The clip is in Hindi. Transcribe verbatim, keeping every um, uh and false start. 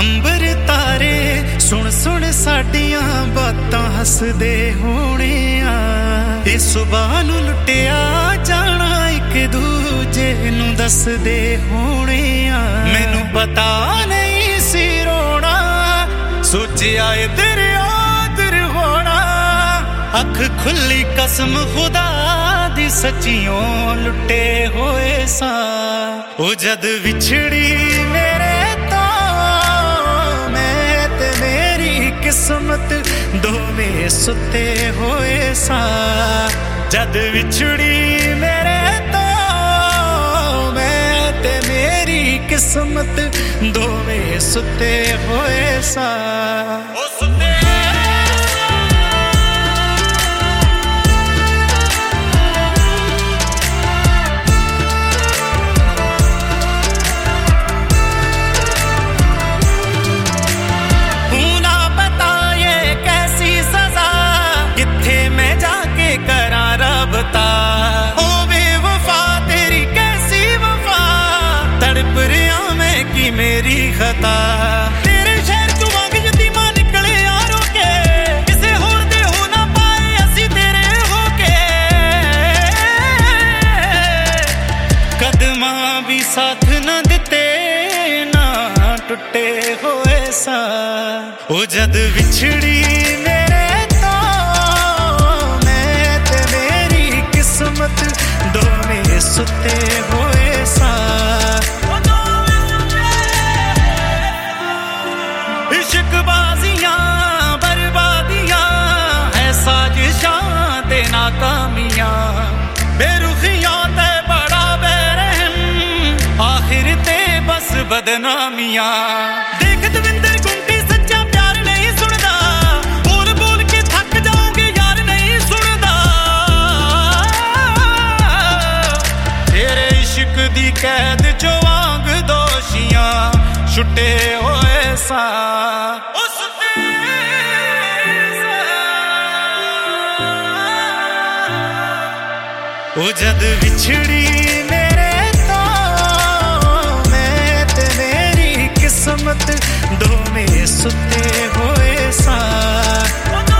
अंबर तारे सुन सुन साडियां बातां हसदे होणे आ ए सुबह नू लुटिया जाना इक दूजे नू दसदे होणे आ मैनू पता नहीं सी रोना सोचिया इधर आदर होना अख खुली कसम खुदा दी सच्चियों लुटे होए सा ओ जद विछड़ी मेरे तो मैं ते मेरी किस्मत दोवें सुते होए सा जद विछड़ी मेरे तो मैं ते मेरी किस्मत दोवें सुते होए सा ओ सुते मेरी खता तेरे शहर तू मंग यतीमा निकले यारो के किसे होर दे हो ना पाए असी तेरे होके कदमां भी साथ ना दिते ना टुटे होए सा ओ जद विछड़ी मेरे तो मैं ते मेरी किस्मत दोवें सुते होए सा नाकामियां बेरुखियां ते बड़ा बेरहम आखिर ते बस बदनामियां देख दविंदर गुंटी सच्चा प्यार नहीं सुनदा बोल बोल के थक जाओगे यार नहीं सुनदा तेरे इश्क दी कैद चो वांग दोषियां छुटे होए सा ओ जद विछड़ी मेरे तो मैं ते मेरी किस्मत दोवें सुते होए सा